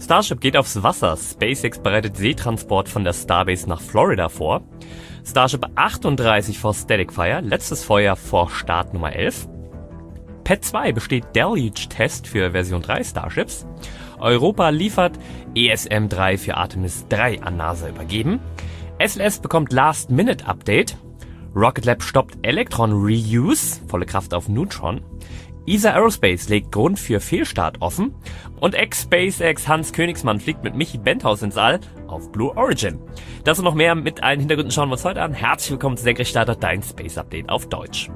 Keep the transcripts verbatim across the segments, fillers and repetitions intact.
Starship geht aufs Wasser. SpaceX bereitet Seetransport von der Starbase nach Florida vor. Starship achtunddreißig vor Static Fire, letztes Feuer vor Start Nummer elf. P E T zwei besteht Deluge-Test für Version drei Starships. Europa liefert, E S M drei für Artemis drei an NASA übergeben. S L S bekommt Last-Minute-Update. Rocket Lab stoppt Electron Reuse, volle Kraft auf Neutron. E S A Aerospace legt Grund für Fehlstart offen. Und Ex-SpaceX Hans Königsmann fliegt mit Michi Benthaus ins All auf Blue Origin. Das und noch mehr mit allen Hintergründen schauen wir uns heute an. Herzlich willkommen zu Senkrechtstarter, dein Space Update auf Deutsch.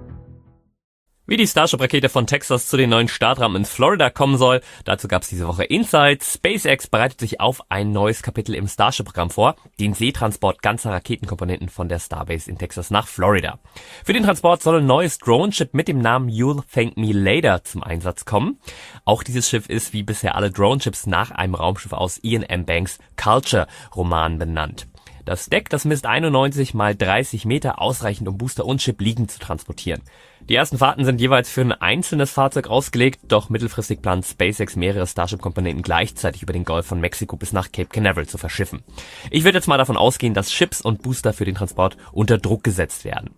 Wie die Starship-Rakete von Texas zu den neuen Startrampen in Florida kommen soll, dazu gab es diese Woche Insights. SpaceX bereitet sich auf ein neues Kapitel im Starship-Programm vor, den Seetransport ganzer Raketenkomponenten von der Starbase in Texas nach Florida. Für den Transport soll ein neues Drohnenship mit dem Namen You'll Thank Me Later zum Einsatz kommen. Auch dieses Schiff ist wie bisher alle Droneships nach einem Raumschiff aus Ian M. Banks' Culture-Roman benannt. Das Deck, das misst einundneunzig mal dreißig Meter, ausreichend um Booster und Chip liegend zu transportieren. Die ersten Fahrten sind jeweils für ein einzelnes Fahrzeug ausgelegt, doch mittelfristig plant SpaceX mehrere Starship-Komponenten gleichzeitig über den Golf von Mexiko bis nach Cape Canaveral zu verschiffen. Ich würde jetzt mal davon ausgehen, dass Chips und Booster für den Transport unter Druck gesetzt werden.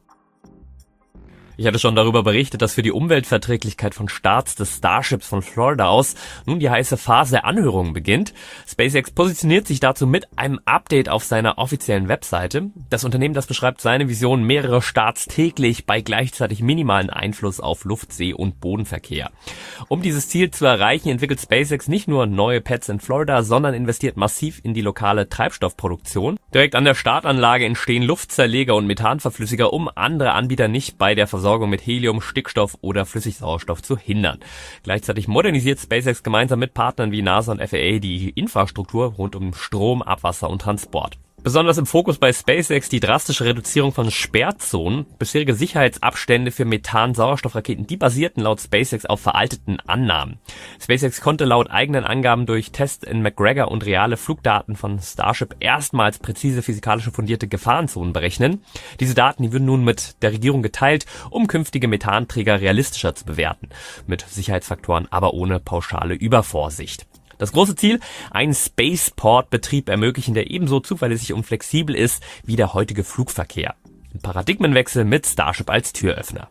Ich hatte schon darüber berichtet, dass für die Umweltverträglichkeit von Starts des Starships von Florida aus nun die heiße Phase der Anhörungen beginnt. SpaceX positioniert sich dazu mit einem Update auf seiner offiziellen Webseite. Das Unternehmen, das beschreibt seine Vision, mehrere Starts täglich bei gleichzeitig minimalen Einfluss auf Luft-, See- und Bodenverkehr. Um dieses Ziel zu erreichen, entwickelt SpaceX nicht nur neue Pads in Florida, sondern investiert massiv in die lokale Treibstoffproduktion. Direkt an der Startanlage entstehen Luftzerleger und Methanverflüssiger, um andere Anbieter nicht bei der Versorgung mit Helium, Stickstoff oder Flüssigsauerstoff zu hindern. Gleichzeitig modernisiert SpaceX gemeinsam mit Partnern wie NASA und F A A die Infrastruktur rund um Strom, Abwasser und Transport. Besonders im Fokus bei SpaceX die drastische Reduzierung von Sperrzonen. Bisherige Sicherheitsabstände für Methan-Sauerstoffraketen, die basierten laut SpaceX auf veralteten Annahmen. SpaceX konnte laut eigenen Angaben durch Tests in McGregor und reale Flugdaten von Starship erstmals präzise physikalische fundierte Gefahrenzonen berechnen. Diese Daten, die würden nun mit der Regierung geteilt, um künftige Methanträger realistischer zu bewerten. Mit Sicherheitsfaktoren, aber ohne pauschale Übervorsicht. Das große Ziel, einen Spaceport-Betrieb ermöglichen, der ebenso zuverlässig und flexibel ist wie der heutige Flugverkehr. Ein Paradigmenwechsel mit Starship als Türöffner.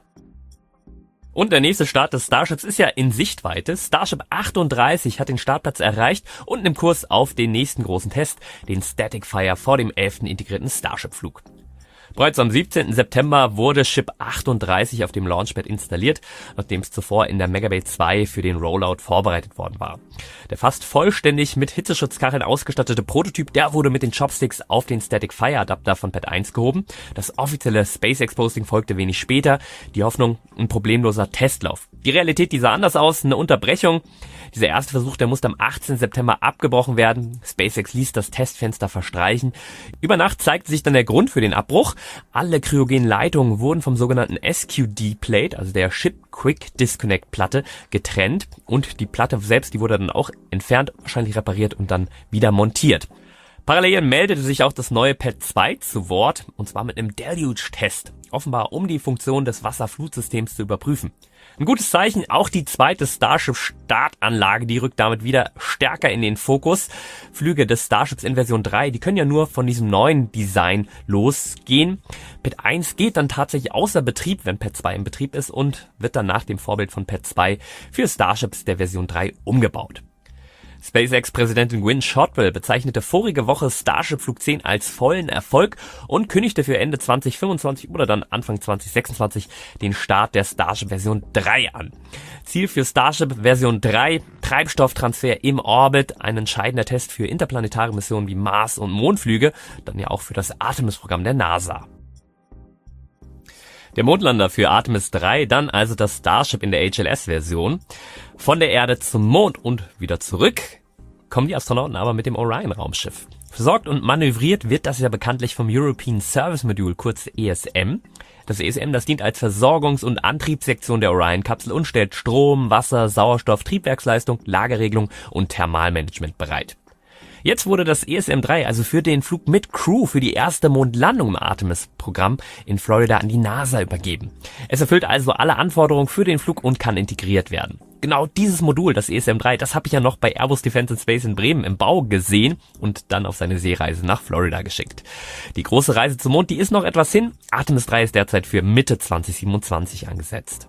Und der nächste Start des Starships ist ja in Sichtweite. Starship achtunddreißig hat den Startplatz erreicht und im Kurs auf den nächsten großen Test, den Static Fire vor dem elften integrierten Starship-Flug. Bereits am siebzehnten September wurde Ship achtunddreißig auf dem Launchpad installiert, nachdem es zuvor in der Megabay zwei für den Rollout vorbereitet worden war. Der fast vollständig mit Hitzeschutzkacheln ausgestattete Prototyp, der wurde mit den Chopsticks auf den Static Fire Adapter von P E T eins gehoben. Das offizielle SpaceX-Posting folgte wenig später. Die Hoffnung, ein problemloser Testlauf. Die Realität, die sah anders aus, eine Unterbrechung. Dieser erste Versuch, der musste am achtzehnten September abgebrochen werden. SpaceX ließ das Testfenster verstreichen. Über Nacht zeigte sich dann der Grund für den Abbruch. Alle kryogenen Leitungen wurden vom sogenannten S Q D-Plate, also der Ship Quick Disconnect Platte, getrennt. Und die Platte selbst, die wurde dann auch entfernt, wahrscheinlich repariert und dann wieder montiert. Parallel meldete sich auch das neue P E T zwei zu Wort, und zwar mit einem Deluge-Test, offenbar um die Funktion des Wasserflutsystems zu überprüfen. Ein gutes Zeichen, auch die zweite Starship-Startanlage, die rückt damit wieder stärker in den Fokus. Flüge des Starships in Version drei, die können ja nur von diesem neuen Design losgehen. P E T eins geht dann tatsächlich außer Betrieb, wenn P E T zwei in Betrieb ist, und wird dann nach dem Vorbild von P E T zwei für Starships der Version drei umgebaut. SpaceX-Präsidentin Gwynne Shotwell bezeichnete vorige Woche Starship Flug zehn als vollen Erfolg und kündigte für Ende zwanzig fünfundzwanzig oder dann Anfang zwanzig sechsundzwanzig den Start der Starship Version drei an. Ziel für Starship Version drei, Treibstofftransfer im Orbit, ein entscheidender Test für interplanetare Missionen wie Mars- und Mondflüge, dann ja auch für das Artemis-Programm der NASA. Der Mondlander für Artemis drei, dann also das Starship in der H L S-Version. Von der Erde zum Mond und wieder zurück kommen die Astronauten aber mit dem Orion-Raumschiff. Versorgt und manövriert wird das ja bekanntlich vom European Service Module, kurz E S M. Das E S M, das dient als Versorgungs- und Antriebssektion der Orion-Kapsel und stellt Strom, Wasser, Sauerstoff, Triebwerksleistung, Lagerregelung und Thermalmanagement bereit. Jetzt wurde das E S M drei also für den Flug mit Crew für die erste Mondlandung im Artemis-Programm in Florida an die NASA übergeben. Es erfüllt also alle Anforderungen für den Flug und kann integriert werden. genau dieses Modul, das E S M drei, das habe ich ja noch bei Airbus Defence and Space in Bremen im Bau gesehen und dann auf seine Seereise nach Florida geschickt. Die große Reise zum Mond, die ist noch etwas hin. Artemis drei ist derzeit für Mitte zwanzig siebenundzwanzig angesetzt.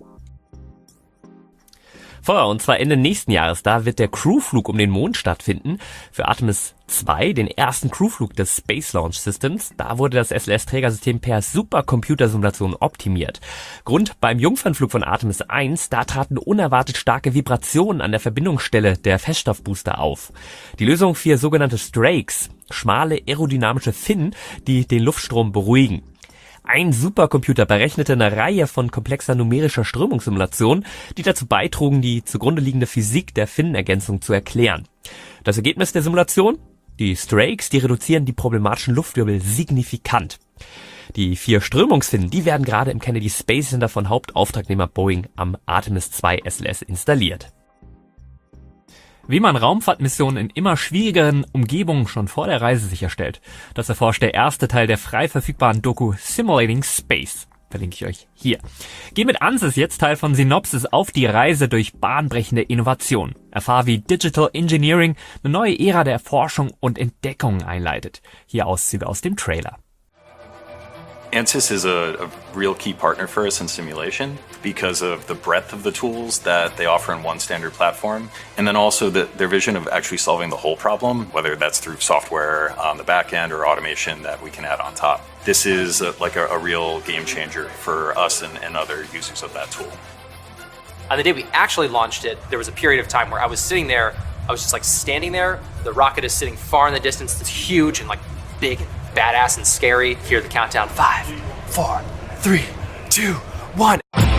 Vorher, und zwar Ende nächsten Jahres, da wird der Crewflug um den Mond stattfinden. Für Artemis zwei, den ersten Crewflug des Space Launch Systems, da wurde das S L S-Trägersystem per Supercomputersimulation optimiert. Grund beim Jungfernflug von Artemis eins, da traten unerwartet starke Vibrationen an der Verbindungsstelle der Feststoffbooster auf. Die Lösung für sogenannte Strakes, schmale aerodynamische Finnen, die den Luftstrom beruhigen. Ein Supercomputer berechnete eine Reihe von komplexer numerischer Strömungssimulationen, die dazu beitrugen, die zugrunde liegende Physik der Finnenergänzung zu erklären. Das Ergebnis der Simulation? Die Strakes, die reduzieren die problematischen Luftwirbel signifikant. Die vier Strömungsfinnen, die werden gerade im Kennedy Space Center von Hauptauftragnehmer Boeing am Artemis zwei S L S installiert. Wie man Raumfahrtmissionen in immer schwierigeren Umgebungen schon vor der Reise sicherstellt, das erforscht der erste Teil der frei verfügbaren Doku Simulating Space. Verlinke ich euch hier. Geh mit Ansys, jetzt Teil von Synopsys, auf die Reise durch bahnbrechende Innovation. Erfahr, wie Digital Engineering eine neue Ära der Forschung und Entdeckung einleitet. Hier Auszüge aus dem Trailer. Ansys is a, a real key partner for us in simulation because of the breadth of the tools that they offer in one standard platform, and then also the, their vision of actually solving the whole problem, whether that's through software on the back end or automation that we can add on top. This is a, like a, a real game changer for us and, and other users of that tool. On the day we actually launched it, there was a period of time where I was sitting there, I was just like standing there, the rocket is sitting far in the distance, it's huge and like big and badass and scary. Hear the countdown. Five, four, three, two, one.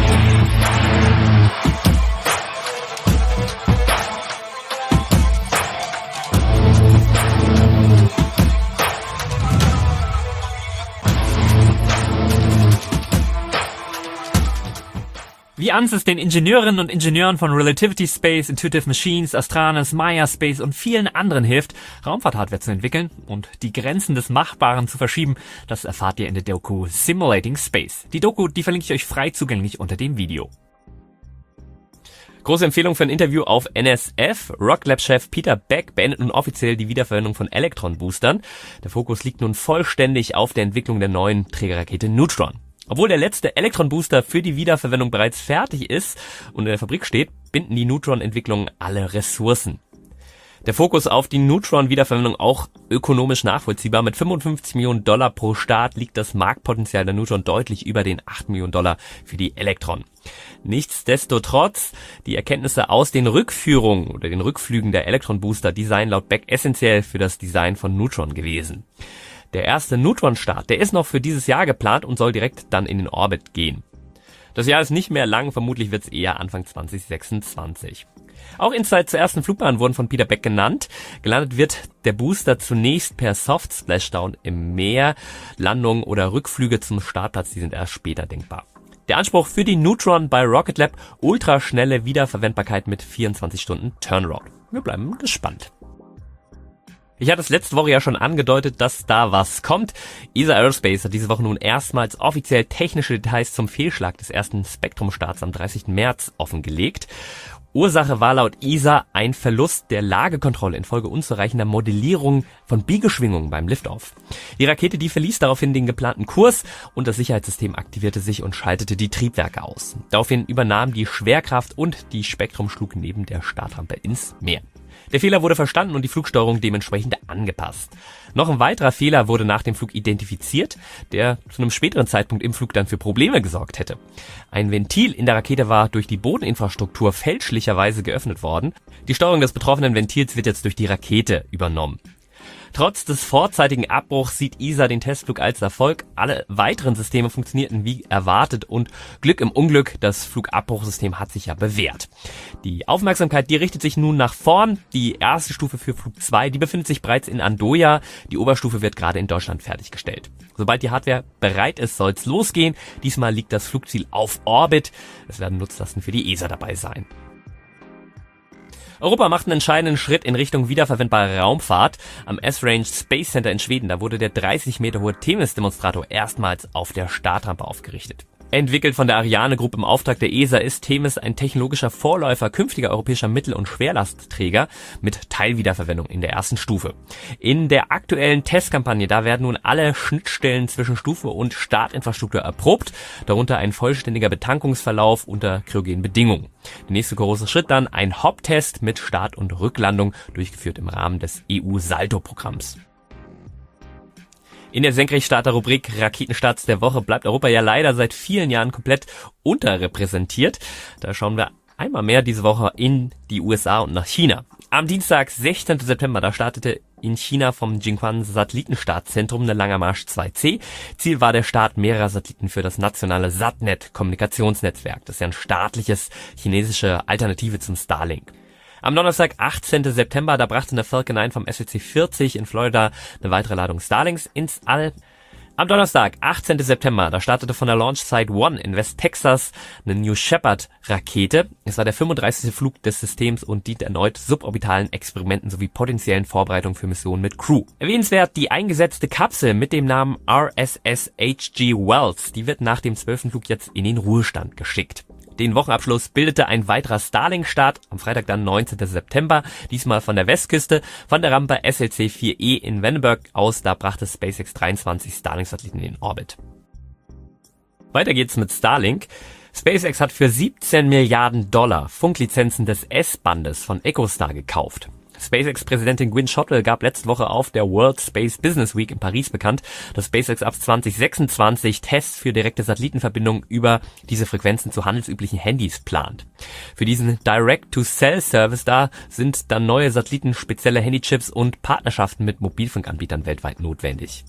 Wie Ansys den Ingenieurinnen und Ingenieuren von Relativity Space, Intuitive Machines, Astranis, Maya Space und vielen anderen hilft, Raumfahrthardware zu entwickeln und die Grenzen des Machbaren zu verschieben, das erfahrt ihr in der Doku Simulating Space. Die Doku, die verlinke ich euch frei zugänglich unter dem Video. Große Empfehlung für ein Interview auf N S F. Rocket Lab-Chef Peter Beck beendet nun offiziell die Wiederverwendung von Electron-Boostern. Der Fokus liegt nun vollständig auf der Entwicklung der neuen Trägerrakete Neutron. Obwohl der letzte Elektron-Booster für die Wiederverwendung bereits fertig ist und in der Fabrik steht, binden die Neutron-Entwicklungen alle Ressourcen. Der Fokus auf die Neutron-Wiederverwendung auch ökonomisch nachvollziehbar. Mit fünfundfünfzig Millionen Dollar pro Start liegt das Marktpotenzial der Neutron deutlich über den acht Millionen Dollar für die Elektron. Nichtsdestotrotz, die Erkenntnisse aus den Rückführungen oder den Rückflügen der Elektron-Booster, die seien laut Beck essentiell für das Design von Neutron gewesen. Der erste Neutron-Start, der ist noch für dieses Jahr geplant und soll direkt dann in den Orbit gehen. Das Jahr ist nicht mehr lang, vermutlich wird es eher Anfang zwanzig sechsundzwanzig. Auch Insights zur ersten Flugbahn wurden von Peter Beck genannt. Gelandet wird der Booster zunächst per Soft-Splashdown im Meer. Landungen oder Rückflüge zum Startplatz, die sind erst später denkbar. Der Anspruch für die Neutron bei Rocket Lab, ultraschnelle Wiederverwendbarkeit mit vierundzwanzig Stunden Turnaround. Wir bleiben gespannt. Ich hatte es letzte Woche ja schon angedeutet, dass da was kommt. E S A Aerospace hat diese Woche nun erstmals offiziell technische Details zum Fehlschlag des ersten Spektrum-Starts am dreißigsten März offengelegt. Ursache war laut E S A ein Verlust der Lagekontrolle infolge unzureichender Modellierung von Biegeschwingungen beim Liftoff. Die Rakete, die verließ daraufhin den geplanten Kurs und das Sicherheitssystem aktivierte sich und schaltete die Triebwerke aus. Daraufhin übernahm die Schwerkraft und die Spektrum schlug neben der Startrampe ins Meer. Der Fehler wurde verstanden und die Flugsteuerung dementsprechend angepasst. Noch ein weiterer Fehler wurde nach dem Flug identifiziert, der zu einem späteren Zeitpunkt im Flug dann für Probleme gesorgt hätte. Ein Ventil in der Rakete war durch die Bodeninfrastruktur fälschlicherweise geöffnet worden. Die Steuerung des betroffenen Ventils wird jetzt durch die Rakete übernommen. Trotz des vorzeitigen Abbruchs sieht E S A den Testflug als Erfolg. Alle weiteren Systeme funktionierten wie erwartet und Glück im Unglück, das Flugabbruchsystem hat sich ja bewährt. Die Aufmerksamkeit, die richtet sich nun nach vorn. Die erste Stufe für Flug zwei, die befindet sich bereits in Andoya. Die Oberstufe wird gerade in Deutschland fertiggestellt. Sobald die Hardware bereit ist, soll's losgehen. Diesmal liegt das Flugziel auf Orbit. Es werden Nutzlasten für die E S A dabei sein. Europa macht einen entscheidenden Schritt in Richtung wiederverwendbare Raumfahrt. Am S-Range Space Center in Schweden, da wurde der dreißig Meter hohe Themis-Demonstrator erstmals auf der Startrampe aufgerichtet. Entwickelt von der Ariane Group im Auftrag der E S A ist Themis ein technologischer Vorläufer künftiger europäischer Mittel- und Schwerlastträger mit Teilwiederverwendung in der ersten Stufe. In der aktuellen Testkampagne, da werden nun alle Schnittstellen zwischen Stufe und Startinfrastruktur erprobt, darunter ein vollständiger Betankungsverlauf unter kryogenen Bedingungen. Der nächste große Schritt dann ein Hop-Test mit Start- und Rücklandung, durchgeführt im Rahmen des E U-Salto-Programms. In der Senkrechtstarter-Rubrik Raketenstarts der Woche bleibt Europa ja leider seit vielen Jahren komplett unterrepräsentiert. Da schauen wir einmal mehr diese Woche in die U S A und nach China. Am Dienstag, sechzehnten September, da startete in China vom Jiuquan Satellitenstartzentrum eine Langer Marsch zwei C. Ziel war der Start mehrerer Satelliten für das nationale Satnet-Kommunikationsnetzwerk. Das ist ja ein staatliches chinesische Alternative zum Starlink. Am Donnerstag, achtzehnten September, da brachte eine Falcon neun vom S W C vierzig in Florida eine weitere Ladung Starlinks ins All. Am Donnerstag, achtzehnten September, da startete von der Launch Site One in West Texas eine New Shepard Rakete. Es war der fünfunddreißigste Flug des Systems und dient erneut suborbitalen Experimenten sowie potenziellen Vorbereitungen für Missionen mit Crew. Erwähnenswert die eingesetzte Kapsel mit dem Namen R S S H G Wells. Die wird nach dem zwölften Flug jetzt in den Ruhestand geschickt. Den Wochenabschluss bildete ein weiterer Starlink-Start, am Freitag dann neunzehnten September, diesmal von der Westküste, von der Rampe S L C vier E in Vandenberg aus, da brachte SpaceX dreiundzwanzig Starlink-Satelliten in den Orbit. Weiter geht's mit Starlink. SpaceX hat für siebzehn Milliarden Dollar Funklizenzen des S-Bandes von EchoStar gekauft. SpaceX-Präsidentin Gwynne Shotwell gab letzte Woche auf der World Space Business Week in Paris bekannt, dass SpaceX ab zwanzig sechsundzwanzig Tests für direkte Satellitenverbindungen über diese Frequenzen zu handelsüblichen Handys plant. Für diesen Direct-to-Cell-Service da sind dann neue Satelliten, spezielle Handychips und Partnerschaften mit Mobilfunkanbietern weltweit notwendig.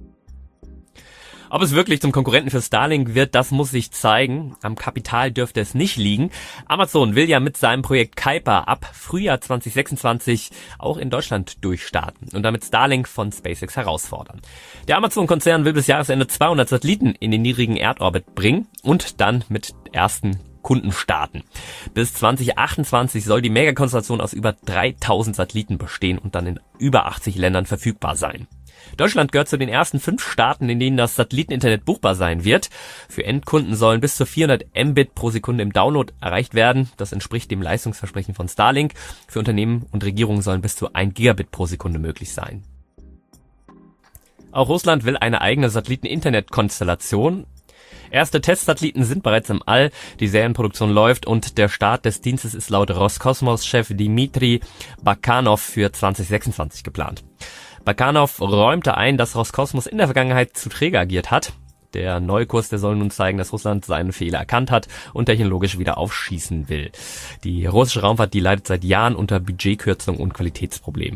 Ob es wirklich zum Konkurrenten für Starlink wird, das muss sich zeigen. Am Kapital dürfte es nicht liegen. Amazon will ja mit seinem Projekt Kuiper ab Frühjahr zwanzig sechsundzwanzig auch in Deutschland durchstarten und damit Starlink von SpaceX herausfordern. Der Amazon-Konzern will bis Jahresende zweihundert Satelliten in den niedrigen Erdorbit bringen und dann mit ersten Kunden starten. Bis zwanzig achtundzwanzig soll die Megakonstellation aus über dreitausend Satelliten bestehen und dann in über achtzig Ländern verfügbar sein. Deutschland gehört zu den ersten fünf Staaten, in denen das Satelliteninternet buchbar sein wird. Für Endkunden sollen bis zu vierhundert Mbit pro Sekunde im Download erreicht werden. Das entspricht dem Leistungsversprechen von Starlink. Für Unternehmen und Regierungen sollen bis zu ein Gigabit pro Sekunde möglich sein. Auch Russland will eine eigene Satelliten-Internet-Konstellation. Erste Testsatelliten sind bereits im All, die Serienproduktion läuft und der Start des Dienstes ist laut Roskosmos-Chef Dmitri Bakanov für zwanzig sechsundzwanzig geplant. Bakanov räumte ein, dass Roskosmos in der Vergangenheit zu träge agiert hat. Der neue Kurs, der soll nun zeigen, dass Russland seinen Fehler erkannt hat und technologisch wieder aufschießen will. Die russische Raumfahrt, die leidet seit Jahren unter Budgetkürzungen und Qualitätsproblemen.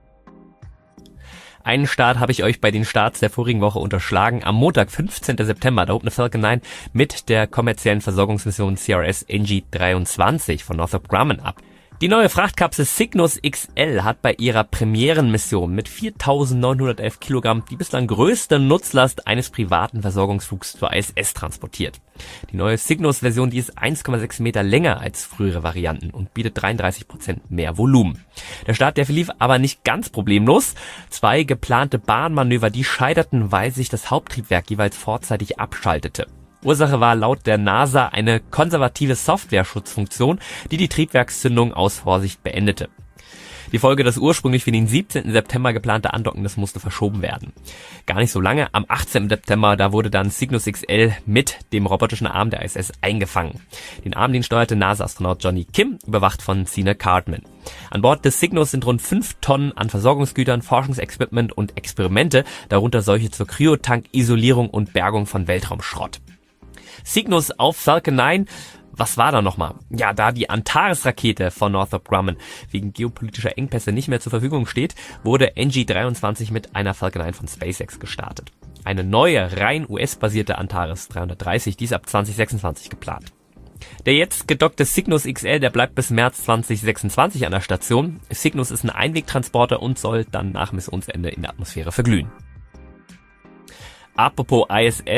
Einen Start habe ich euch bei den Starts der vorigen Woche unterschlagen. Am Montag, fünfzehnten September, da hob eine Falcon neun mit der kommerziellen Versorgungsmission C R S N G dreiundzwanzig von Northrop Grumman ab. Die neue Frachtkapsel Cygnus X L hat bei ihrer Premierenmission mit viertausendneunhundertelf Kilogramm die bislang größte Nutzlast eines privaten Versorgungsflugs zur I S S transportiert. Die neue Cygnus-Version, die ist eins Komma sechs Meter länger als frühere Varianten und bietet dreiunddreißig Prozent mehr Volumen. Der Start, der verlief aber nicht ganz problemlos. Zwei geplante Bahnmanöver, die scheiterten, weil sich das Haupttriebwerk jeweils vorzeitig abschaltete. Ursache war laut der NASA eine konservative Software-Schutzfunktion, die die Triebwerkszündung aus Vorsicht beendete. Die Folge, das ursprünglich für den siebzehnten September geplante Andocken, das musste verschoben werden. Gar nicht so lange, am achtzehnten September, da wurde dann Cygnus X L mit dem robotischen Arm der I S S eingefangen. Den Arm, den steuerte NASA-Astronaut Johnny Kim, überwacht von Sina Cartman. An Bord des Cygnus sind rund fünf Tonnen an Versorgungsgütern, Forschungsequipment und Experimente, darunter solche zur Kryotank-Isolierung und Bergung von Weltraumschrott. Cygnus auf Falcon neun. Was war da nochmal? Ja, da die Antares-Rakete von Northrop Grumman wegen geopolitischer Engpässe nicht mehr zur Verfügung steht, wurde N G dreiundzwanzig mit einer Falcon neun von SpaceX gestartet. Eine neue, rein U S-basierte Antares dreihundertdreißig, die ist ab zwanzig sechsundzwanzig geplant. Der jetzt gedockte Cygnus X L, der bleibt bis März zwanzig sechsundzwanzig an der Station. Cygnus ist ein Einwegtransporter und soll dann nach Missionsende in der Atmosphäre verglühen. Apropos I S S,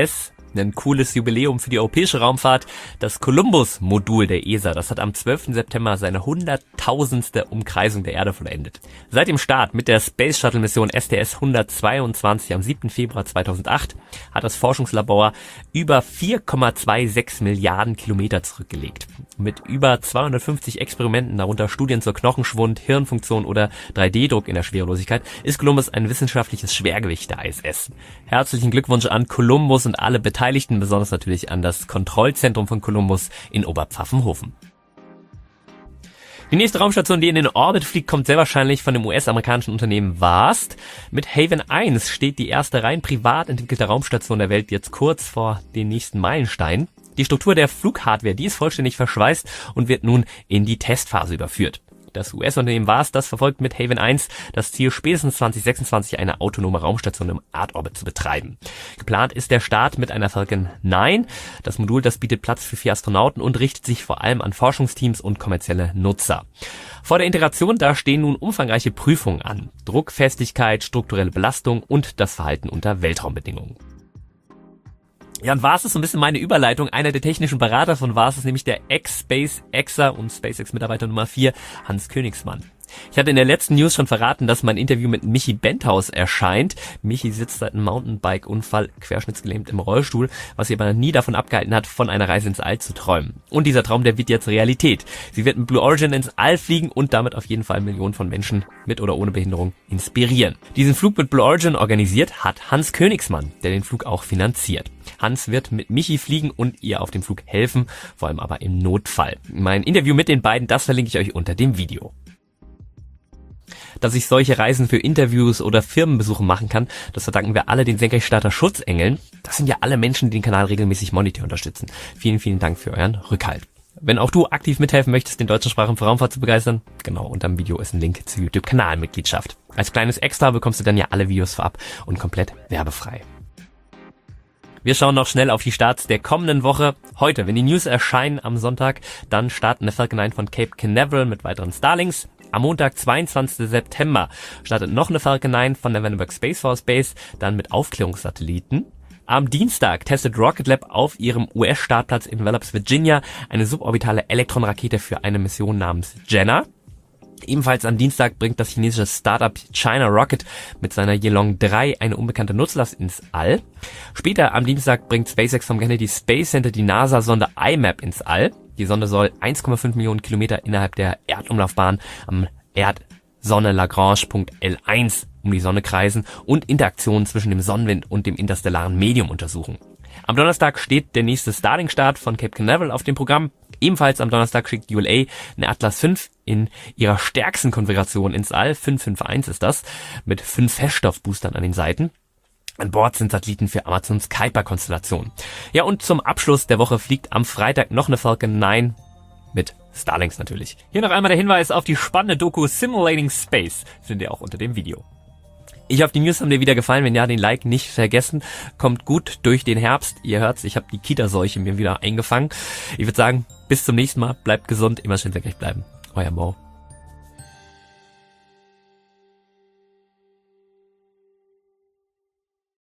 Ein cooles Jubiläum für die europäische Raumfahrt. Das Columbus-Modul der E S A, das hat am zwölften September seine hunderttausendste Umkreisung der Erde vollendet. Seit dem Start mit der Space Shuttle Mission S T S hundertzweiundzwanzig am siebten Februar zweitausendacht hat das Forschungslabor über vier Komma sechsundzwanzig Milliarden Kilometer zurückgelegt. Mit über zweihundertfünfzig Experimenten, darunter Studien zur Knochenschwund, Hirnfunktion oder drei D Druck in der Schwerelosigkeit, ist Columbus ein wissenschaftliches Schwergewicht der I S S. Herzlichen Glückwunsch an Columbus und alle Beteiligten, besonders natürlich an das Kontrollzentrum von Columbus in Oberpfaffenhofen. Die nächste Raumstation, die in den Orbit fliegt, kommt sehr wahrscheinlich von dem U S-amerikanischen Unternehmen Vast. Mit Haven eins steht die erste rein privat entwickelte Raumstation der Welt jetzt kurz vor den nächsten Meilenstein. Die Struktur der Flughardware, die ist vollständig verschweißt und wird nun in die Testphase überführt. Das U S-Unternehmen Vast, das verfolgt mit Haven eins das Ziel, spätestens zwanzig sechsundzwanzig eine autonome Raumstation im Erdorbit zu betreiben. Geplant ist der Start mit einer Falcon neun. Das Modul, das bietet Platz für vier Astronauten und richtet sich vor allem an Forschungsteams und kommerzielle Nutzer. Vor der Integration, da stehen nun umfangreiche Prüfungen an. Druck, Festigkeit, strukturelle Belastung und das Verhalten unter Weltraumbedingungen. Ja, und Vast ist so ein bisschen meine Überleitung. Einer der technischen Berater von Vast ist nämlich der Ex-SpaceXer und SpaceX-Mitarbeiter Nummer vier, Hans Königsmann. Ich hatte in der letzten News schon verraten, dass mein Interview mit Michi Benthaus erscheint. Michi sitzt seit einem Mountainbike-Unfall querschnittsgelähmt im Rollstuhl, was sie aber nie davon abgehalten hat, von einer Reise ins All zu träumen. Und dieser Traum, der wird jetzt Realität. Sie wird mit Blue Origin ins All fliegen und damit auf jeden Fall Millionen von Menschen mit oder ohne Behinderung inspirieren. Diesen Flug mit Blue Origin organisiert hat Hans Königsmann, der den Flug auch finanziert. Hans wird mit Michi fliegen und ihr auf dem Flug helfen, vor allem aber im Notfall. Mein Interview mit den beiden, das verlinke ich euch unter dem Video. Dass ich solche Reisen für Interviews oder Firmenbesuche machen kann, das verdanken wir alle den Senkrechtstarter Schutzengeln. Das sind ja alle Menschen, die den Kanal regelmäßig monetär unterstützen. Vielen, vielen Dank für euren Rückhalt. Wenn auch du aktiv mithelfen möchtest, den deutschen Sprachraum für Raumfahrt zu begeistern, genau, unter dem Video ist ein Link zur YouTube-Kanalmitgliedschaft. Als kleines Extra bekommst du dann ja alle Videos vorab und komplett werbefrei. Wir schauen noch schnell auf die Starts der kommenden Woche. Heute, wenn die News erscheinen am Sonntag, dann starten eine Falcon neun von Cape Canaveral mit weiteren Starlinks. Am Montag, zweiundzwanzigsten September, startet noch eine Falcon neun von der Vandenberg Space Force Base, dann mit Aufklärungssatelliten. Am Dienstag testet Rocket Lab auf ihrem U S-Startplatz in Wallops, Virginia, eine suborbitale Elektronrakete für eine Mission namens Jenna. Ebenfalls am Dienstag bringt das chinesische Startup China Rocket mit seiner Yelong drei eine unbekannte Nutzlast ins All. Später am Dienstag bringt SpaceX vom Kennedy Space Center die NASA-Sonde I M A P ins All. Die Sonde soll eins Komma fünf Millionen Kilometer innerhalb der Erdumlaufbahn am Erdsonne-Lagrange-Punkt L eins um die Sonne kreisen und Interaktionen zwischen dem Sonnenwind und dem interstellaren Medium untersuchen. Am Donnerstag steht der nächste Starlink-Start von Cape Canaveral auf dem Programm. Ebenfalls am Donnerstag schickt U L A eine Atlas fünf in ihrer stärksten Konfiguration ins All. fünf fünf eins ist das, mit fünf Feststoffboostern an den Seiten. An Bord sind Satelliten für Amazons Kuiper-Konstellation. Ja, und zum Abschluss der Woche fliegt am Freitag noch eine Falcon neun mit Starlinks natürlich. Hier noch einmal der Hinweis auf die spannende Doku Simulating Space, findet ihr auch unter dem Video. Ich hoffe, die News haben dir wieder gefallen. Wenn ja, den Like nicht vergessen. Kommt gut durch den Herbst. Ihr hört's, ich habe die Kita-Seuche mir wieder eingefangen. Ich würde sagen, bis zum nächsten Mal. Bleibt gesund, immer schön senkrecht bleiben. Euer Mo.